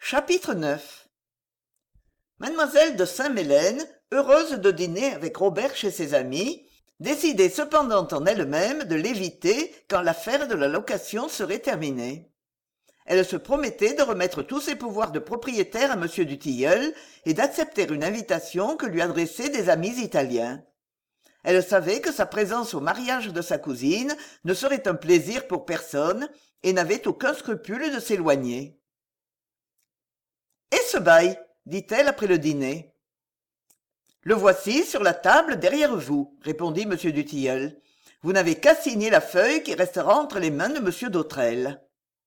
Chapitre 9. Mademoiselle de Saint-Mélène, heureuse de dîner avec Robert chez ses amis, décidait cependant en elle-même de l'éviter quand l'affaire de la location serait terminée. Elle se promettait de remettre tous ses pouvoirs de propriétaire à M. du Tilleul et d'accepter une invitation que lui adressaient des amis italiens. Elle savait que sa présence au mariage de sa cousine ne serait un plaisir pour personne et n'avait aucun scrupule de s'éloigner. « Et ce bail ?» dit-elle après le dîner. « Le voici sur la table derrière vous, » répondit M. du Tilleul. « Vous n'avez qu'à signer la feuille qui restera entre les mains de M. d'Autrelle. »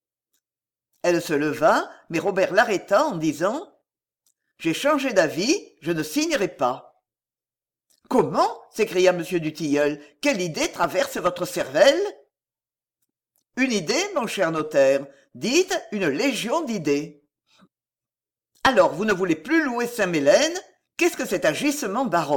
Elle se leva, mais Robert l'arrêta en disant « J'ai changé d'avis, je ne signerai pas. »« Comment ?» s'écria M. du Tilleul. « Quelle idée traverse votre cervelle ?»« Une idée, mon cher notaire, dites une légion d'idées. » « Alors, vous ne voulez plus louer Saint-Mélène ? Qu'est-ce que cet agissement baroque ?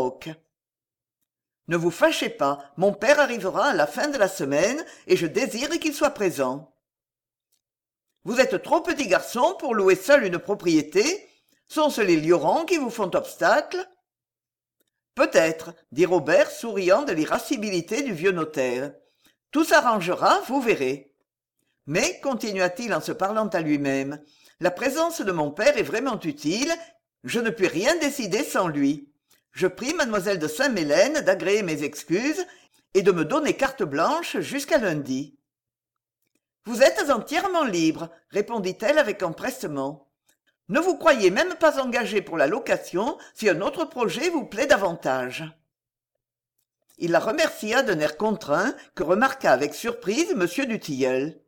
Ne vous fâchez pas, mon père arrivera à la fin de la semaine et je désire qu'il soit présent. Vous êtes trop petit garçon pour louer seul une propriété. Sont-ce les lieurands qui vous font obstacle ? Peut-être, dit Robert, souriant de l'irascibilité du vieux notaire. Tout s'arrangera, vous verrez. Mais, continua-t-il en se parlant à lui-même, la présence de mon père est vraiment utile, je ne puis rien décider sans lui. Je prie mademoiselle de Saint-Mélène d'agréer mes excuses et de me donner carte blanche jusqu'à lundi. Vous êtes entièrement libre, répondit-elle avec empressement. Ne vous croyez même pas engagé pour la location si un autre projet vous plaît davantage. Il la remercia d'un air contraint que remarqua avec surprise M. du Tilleul.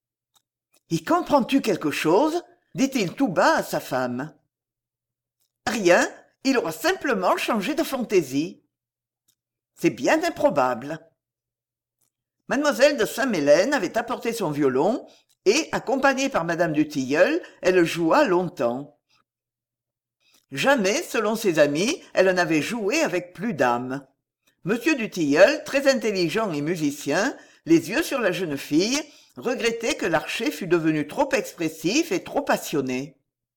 « Y comprends-tu quelque chose ?» dit-il tout bas à sa femme. « Rien, il aura simplement changé de fantaisie. »« C'est bien improbable. » Mademoiselle de Saint-Mélène avait apporté son violon et, accompagnée par madame du Tilleul, elle joua longtemps. Jamais, selon ses amis, elle n'avait joué avec plus d'âme. Monsieur du Tilleul, très intelligent et musicien, les yeux sur la jeune fille, regrettait que l'archer fût devenu trop expressif et trop passionné.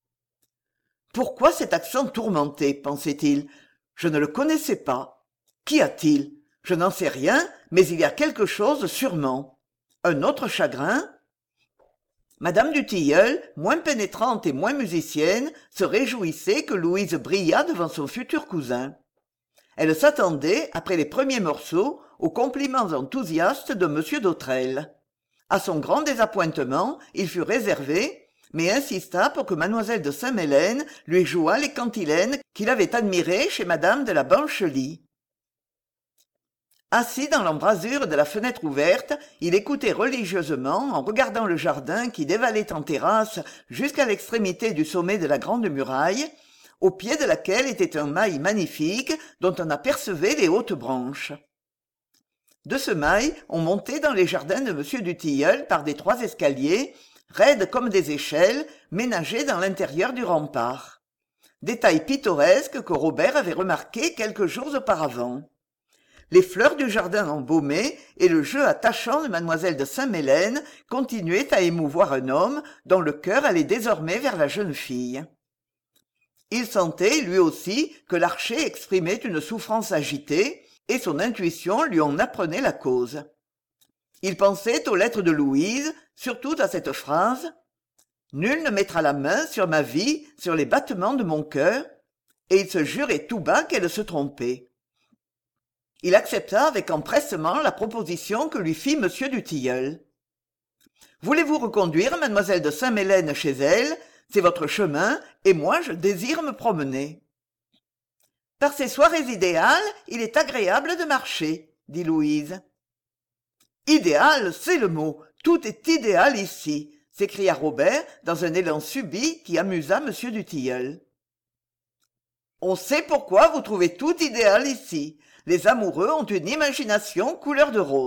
« Pourquoi cet accent tourmenté ?» pensait-il. « Je ne le connaissais pas. Qu'y a-t-il ? Je n'en sais rien, mais il y a quelque chose sûrement. Un autre chagrin ?» Madame du Tilleul, moins pénétrante et moins musicienne, se réjouissait que Louise brillât devant son futur cousin. Elle s'attendait, après les premiers morceaux, aux compliments enthousiastes de M. d'Autrelle. À son grand désappointement, il fut réservé, mais insista pour que mademoiselle de Saint-Mélène lui jouât les cantilènes qu'il avait admirées chez madame de la Banchelie. Assis dans l'embrasure de la fenêtre ouverte, il écoutait religieusement, en regardant le jardin qui dévalait en terrasse jusqu'à l'extrémité du sommet de la grande muraille, au pied de laquelle était un mail magnifique dont on apercevait les hautes branches. De ce mail, on montait dans les jardins de M. du Tilleul par d'étroits escaliers, raides comme des échelles, ménagés dans l'intérieur du rempart. Détail pittoresque que Robert avait remarqué quelques jours auparavant. Les fleurs du jardin embaumaient et le jeu attachant de mademoiselle de Saint-Mélène continuait à émouvoir un homme dont le cœur allait désormais vers la jeune fille. Il sentait, lui aussi, que l'archer exprimait une souffrance agitée, et son intuition lui en apprenait la cause. Il pensait aux lettres de Louise, surtout à cette phrase « Nul ne mettra la main sur ma vie, sur les battements de mon cœur », et il se jurait tout bas qu'elle se trompait. Il accepta avec empressement la proposition que lui fit M. du Tilleul. « Voulez-vous reconduire mademoiselle de Saint-Mélène chez elle ? C'est votre chemin, et moi je désire me promener. » « Par ces soirées idéales, il est agréable de marcher, » dit Louise. « Idéal, c'est le mot. Tout est idéal ici, » s'écria Robert dans un élan subit qui amusa M. du Tilleul. « On sait pourquoi vous trouvez tout idéal ici. Les amoureux ont une imagination couleur de rose. »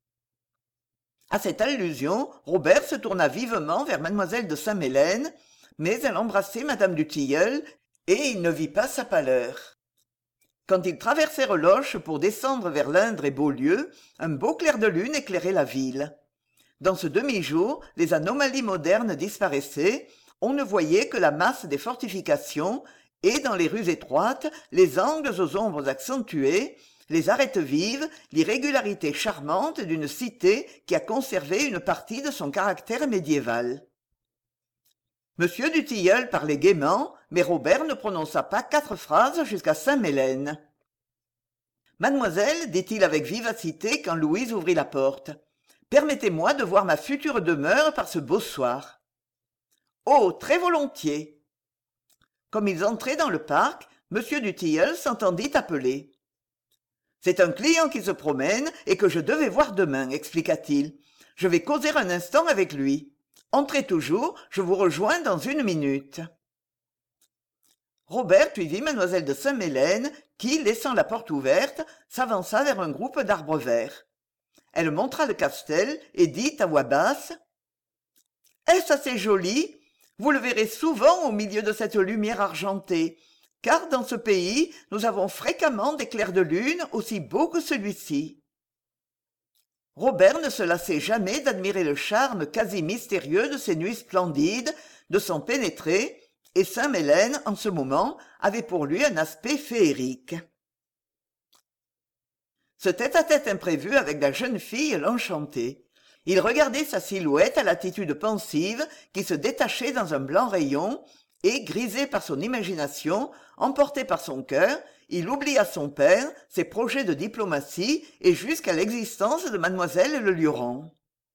À cette allusion, Robert se tourna vivement vers mademoiselle de Saint-Mélène, mais elle embrassait madame du Tilleul et il ne vit pas sa pâleur. Quand ils traversèrent l'Oche pour descendre vers l'Indre et Beaulieu, un beau clair de lune éclairait la ville. Dans ce demi-jour, les anomalies modernes disparaissaient, On ne voyait que la masse des fortifications et, dans les rues étroites, les angles aux ombres accentuées, les arêtes vives, l'irrégularité charmante d'une cité qui a conservé une partie de son caractère médiéval. Monsieur du Tilleul parlait gaiement, mais Robert ne prononça pas 4 phrases jusqu'à Saint-Mélène. « Mademoiselle, dit-il avec vivacité quand Louise ouvrit la porte, permettez-moi de voir ma future demeure par ce beau soir. »« Oh, très volontiers !» Comme ils entraient dans le parc, Monsieur du Tilleul s'entendit appeler. « C'est un client qui se promène et que je devais voir demain, expliqua-t-il. Je vais causer un instant avec lui. Entrez toujours, je vous rejoins dans 1 minute. » Robert suivit mademoiselle de Saint-Mélène qui, laissant la porte ouverte, s'avança vers un groupe d'arbres verts. Elle montra le castel et dit à voix basse : « Est-ce assez joli ? Vous le verrez souvent au milieu de cette lumière argentée, car dans ce pays, nous avons fréquemment des clairs de lune aussi beaux que celui-ci. » Robert ne se lassait jamais d'admirer le charme quasi mystérieux de ces nuits splendides, de s'en pénétrer, et Saint-Mélène, en ce moment, avait pour lui un aspect féerique. Ce tête-à-tête imprévu avec la jeune fille l'enchantait. Il regardait sa silhouette à l'attitude pensive qui se détachait dans un blanc rayon, et, grisé par son imagination, emporté par son cœur, il oublia son père, ses projets de diplomatie et jusqu'à l'existence de mademoiselle Le Luron.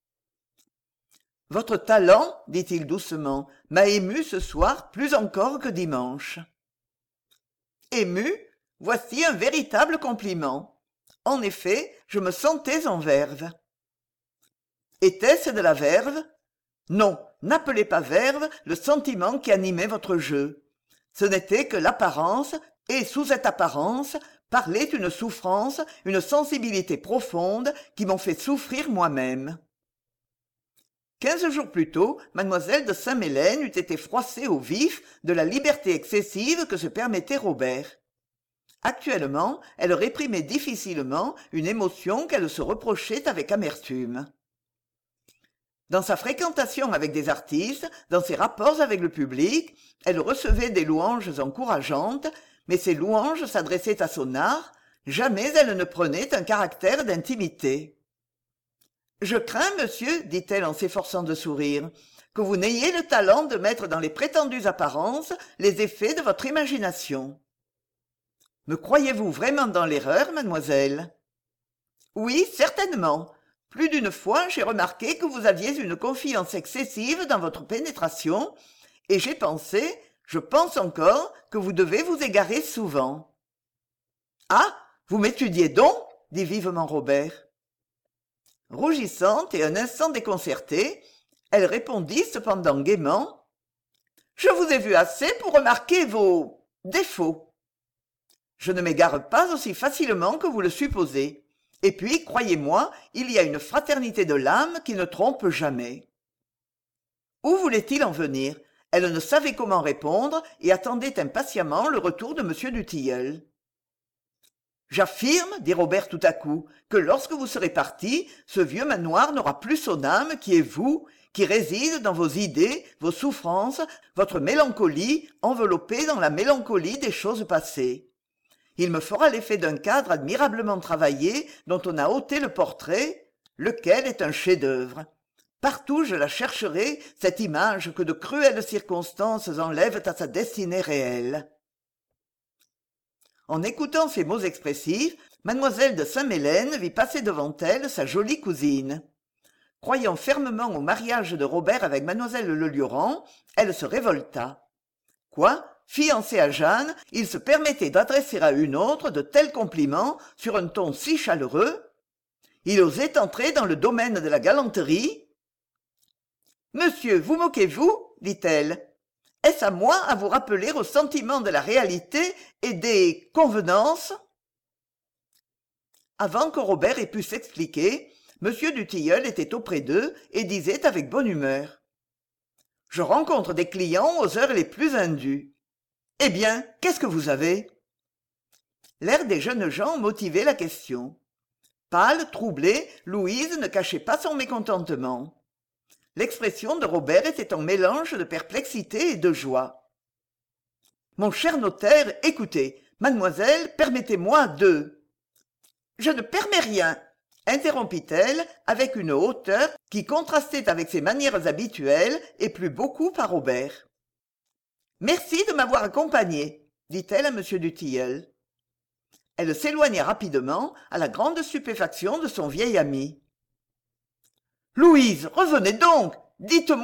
« Votre talent, dit-il doucement, m'a ému ce soir plus encore que dimanche. » Ému, voici un véritable compliment. En effet, je me sentais en verve. Était-ce de la verve ? Non, n'appelez pas verve le sentiment qui animait votre jeu. Ce n'était que l'apparence, et sous cette apparence parlait une souffrance, une sensibilité profonde qui m'ont fait souffrir moi-même. 15 jours plus tôt, mademoiselle de Saint-Mélène eût été froissée au vif de la liberté excessive que se permettait Robert. Actuellement, elle réprimait difficilement une émotion qu'elle se reprochait avec amertume. Dans sa fréquentation avec des artistes, dans ses rapports avec le public, elle recevait des louanges encourageantes, mais ces louanges s'adressaient à son art, jamais elle ne prenait un caractère d'intimité. « Je crains, monsieur, dit-elle en s'efforçant de sourire, que vous n'ayez le talent de mettre dans les prétendues apparences les effets de votre imagination. » « Me croyez-vous vraiment dans l'erreur, mademoiselle ? » ?»« Oui, certainement. Plus d'une fois, j'ai remarqué que vous aviez une confiance excessive dans votre pénétration, et j'ai pensé, je pense encore, que vous devez vous égarer souvent. »« Ah, vous m'étudiez donc ?» dit vivement Robert. Rougissante et un instant déconcertée, elle répondit cependant gaiement : « Je vous ai vu assez pour remarquer vos défauts. Je ne m'égare pas aussi facilement que vous le supposez. Et puis, croyez-moi, il y a une fraternité de l'âme qui ne trompe jamais. » Où voulait-il en venir ? Elle ne savait comment répondre et attendait impatiemment le retour de M. du Tilleul. « J'affirme, dit Robert tout à coup, que lorsque vous serez parti, ce vieux manoir n'aura plus son âme qui est vous, qui réside dans vos idées, vos souffrances, votre mélancolie, enveloppée dans la mélancolie des choses passées. Il me fera l'effet d'un cadre admirablement travaillé dont on a ôté le portrait, lequel est un chef-d'œuvre. Partout je la chercherai, cette image que de cruelles circonstances enlèvent à sa destinée réelle. » En écoutant ces mots expressifs, mademoiselle de Saint-Mélène vit passer devant elle sa jolie cousine. Croyant fermement au mariage de Robert avec mademoiselle Le Luron, elle se révolta. Quoi ? Fiancé à Jeanne, il se permettait d'adresser à une autre de tels compliments sur un ton si chaleureux. Il osait entrer dans le domaine de la galanterie. « Monsieur, vous moquez-vous » dit-elle. « Est-ce à moi à vous rappeler au sentiment de la réalité et des convenances ?» Avant que Robert ait pu s'expliquer, M. du Tilleul était auprès d'eux et disait avec bonne humeur : « Je rencontre des clients aux heures les plus indues. Eh bien, qu'est-ce que vous avez ?» L'air des jeunes gens motivait la question. Pâle, troublée, Louise ne cachait pas son mécontentement. L'expression de Robert était un mélange de perplexité et de joie. Mon cher notaire, écoutez, mademoiselle, permettez-moi de... Je ne permets rien, interrompit-elle avec une hauteur qui contrastait avec ses manières habituelles et plut beaucoup à Robert. Merci de m'avoir accompagnée, dit-elle à m. du Tilleul. Elle s'éloigna rapidement, à la grande stupéfaction de son vieil ami. « Louise, revenez donc, dites-moi !»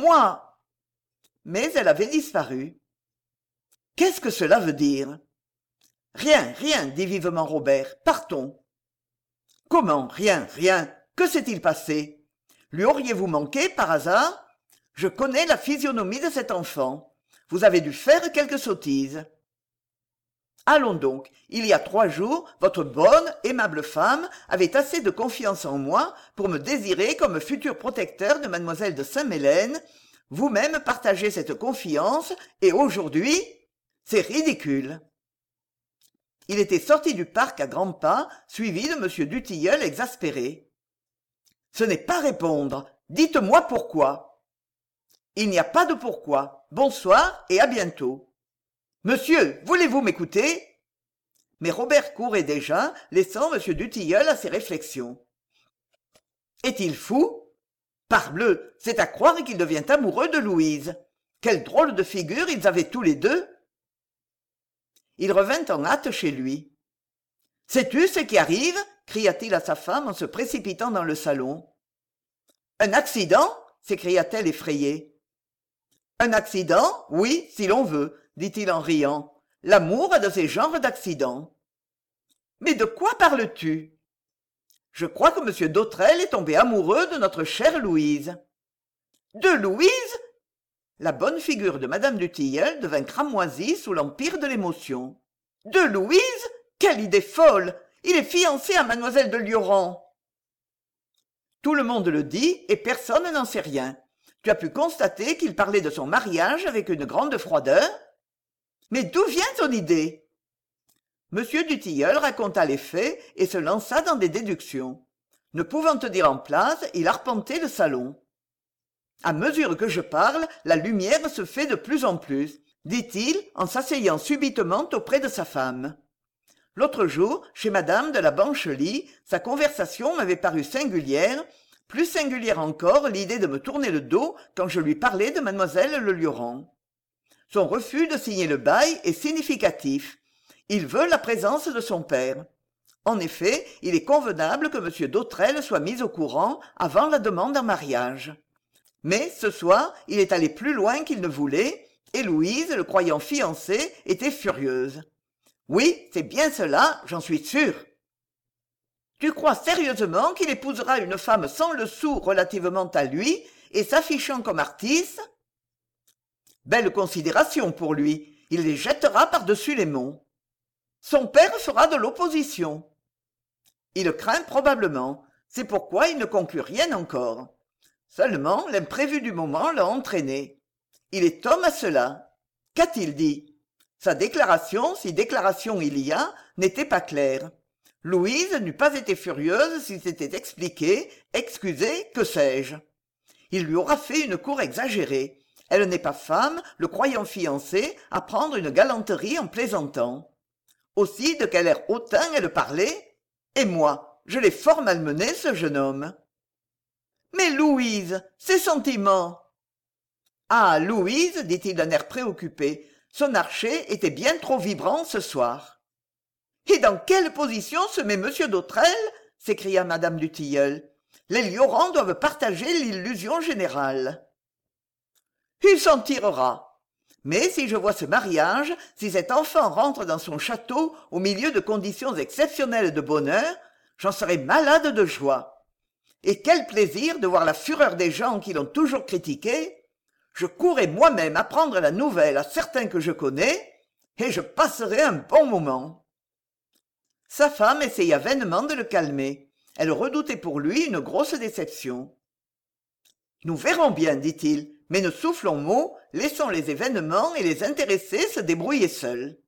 Mais elle avait disparu. « Qu'est-ce que cela veut dire ?»« Rien, rien, dit vivement Robert, partons. »« Comment, rien, rien, que s'est-il passé ? Lui auriez-vous manqué, par hasard ? Je connais la physionomie de cet enfant. Vous avez dû faire quelque sottise. » Allons donc, il y a 3 jours, votre bonne, aimable femme avait assez de confiance en moi pour me désirer comme futur protecteur de mademoiselle de Saint-Mélaine. Vous-même partagez cette confiance, et aujourd'hui, c'est ridicule. Il était sorti du parc à grands pas, suivi de m. du Tilleul exaspéré. Ce n'est pas répondre. Dites-moi pourquoi. Il n'y a pas de pourquoi. Bonsoir et à bientôt. Monsieur, voulez-vous m'écouter ? Mais Robert courait déjà, laissant m. du Tilleul à ses réflexions. Est-il fou ? Parbleu, c'est à croire qu'il devient amoureux de Louise. Quelle drôle de figure ils avaient tous les deux. Il revint en hâte chez lui. « Sais-tu ce qui arrive ?» cria-t-il à sa femme en se précipitant dans le salon. « Un accident ?» s'écria-t-elle effrayée. « Un accident ? Oui, si l'on veut, dit-il en riant. L'amour a de ces genres d'accidents. Mais de quoi parles-tu ? Je crois que M. Dautrel est tombé amoureux de notre chère Louise. De Louise ? La bonne figure de Madame du Tilleul devint cramoisie sous l'empire de l'émotion. De Louise ? Quelle idée folle ! Il est fiancé à mademoiselle de Lioran. Tout le monde le dit et personne n'en sait rien. Tu as pu constater qu'il parlait de son mariage avec une grande froideur ? Mais d'où vient ton idée ? Monsieur du Tilleul raconta les faits et se lança dans des déductions. Ne pouvant tenir en place, il arpentait le salon. À mesure que je parle, la lumière se fait de plus en plus, dit-il en s'asseyant subitement auprès de sa femme. L'autre jour, chez madame de la Banchelie, sa conversation m'avait paru singulière, plus singulière encore l'idée de me tourner le dos quand je lui parlais de mademoiselle Le Lioran. Son refus de signer le bail est significatif. Il veut la présence de son père. En effet, il est convenable que M. Dautrel soit mis au courant avant la demande en mariage. Mais, ce soir, il est allé plus loin qu'il ne voulait, et Louise, le croyant fiancé, était furieuse. Oui, c'est bien cela, j'en suis sûr. Tu crois sérieusement qu'il épousera une femme sans le sou relativement à lui, et s'affichant comme artiste ? Belle considération pour lui, il les jettera par-dessus les monts. Son père fera de l'opposition. Il craint probablement, c'est pourquoi il ne conclut rien encore. Seulement, l'imprévu du moment l'a entraîné. Il est homme à cela. Qu'a-t-il dit ? Sa déclaration, si déclaration il y a, n'était pas claire. Louise n'eût pas été furieuse s'il s'était expliqué, excusé, que sais-je. Il lui aura fait une cour exagérée. Elle n'est pas femme, le croyant fiancé, à prendre une galanterie en plaisantant. Aussi, de quel air hautain elle parlait ? Et moi, je l'ai fort malmené, ce jeune homme. Mais Louise, ses sentiments. Ah, Louise, dit-il d'un air préoccupé, son archet était bien trop vibrant ce soir. Et dans quelle position se met M. Dautrel ? s'écria Madame du Tilleul. Les Lioran doivent partager l'illusion générale. Il s'en tirera. Mais si je vois ce mariage, si cet enfant rentre dans son château au milieu de conditions exceptionnelles de bonheur, j'en serai malade de joie. Et quel plaisir de voir la fureur des gens qui l'ont toujours critiqué. Je courrai moi-même apprendre la nouvelle à certains que je connais, et je passerai un bon moment. Sa femme essaya vainement de le calmer. Elle redoutait pour lui une grosse déception. Nous verrons bien, dit-il, mais ne soufflons mot, laissons les événements et les intéressés se débrouiller seuls.